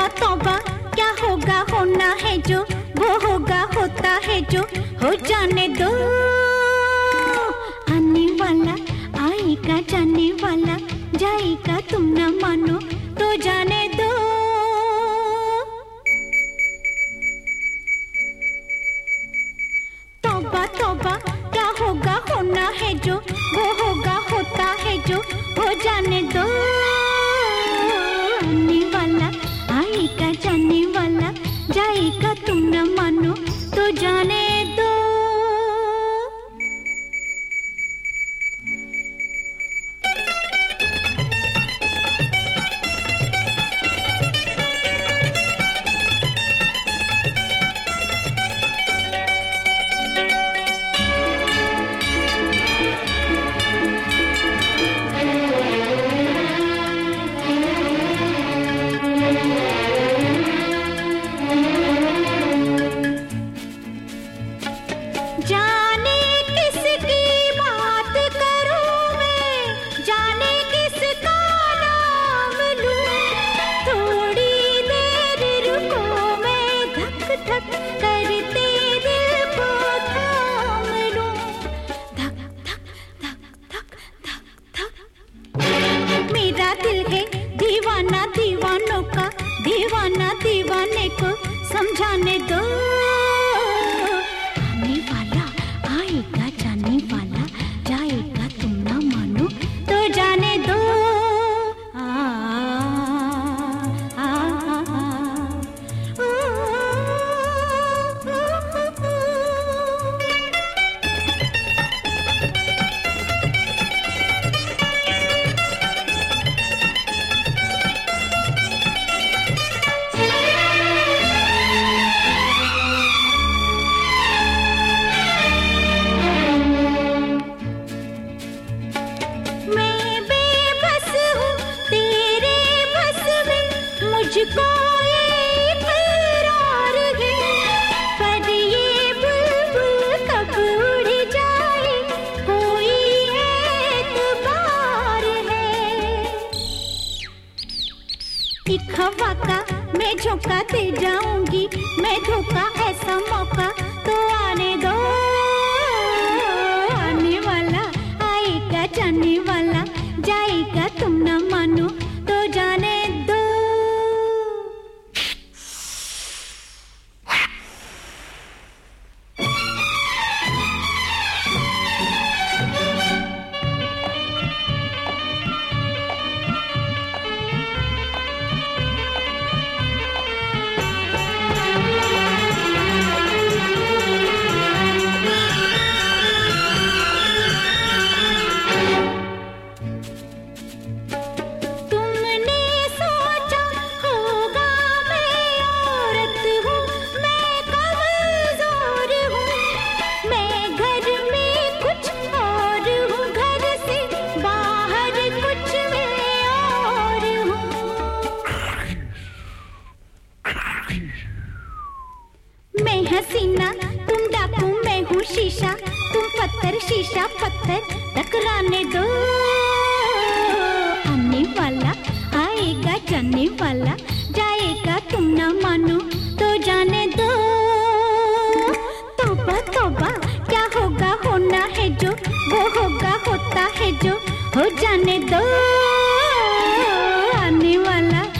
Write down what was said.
तौबा क्या होगा होना है जो, वो होगा होता है जो, हो जाने दो। आने वाला आएगा, जाने वाला जाएगा, तुम न मानो तो जाने दो। तौबा तौबा क्या होगा होना है जो, वो होगा होता है जो, हो जाने दो। आने वाला आएगा, जाने वाला जाएगा, तुम न मानो तो जाने दो। जाने किसकी बात करूं मैं, जाने किसका नाम लूं, थोड़ी देर रुको मैं धक धक करते दिल को थाम लूं। धक धक धक धक धक धक। मेरा दिल है दीवाना दीवानों का, दीवाना दीवाने को समझाने दो। जाने वाला जाएगा, तुम ना मानो तो जाने दो। मुझको इकरार है, पर ये बुलबुल कब उड़ जाए, कोई एतबार है। एक हवा का मैं झोंका दे जाऊंगी, मैं धोखा ऐसा मौका तो आने दो। आने वाला आएगा, जाने वाला जाएगा, तुम न मानो तो जाने दो। मैं हसीना तुम डाकू, मैं हूँ शीशा, तुम पत्थर शीशा पत्थर, टकराने दो। आने वाला आएगा, जाने वाला जाएगा, तुम न मानो तो जाने दो। तौबा तौबा क्या होगा होना है जो, वो होगा होता है जो, हो जाने दो। आने वाला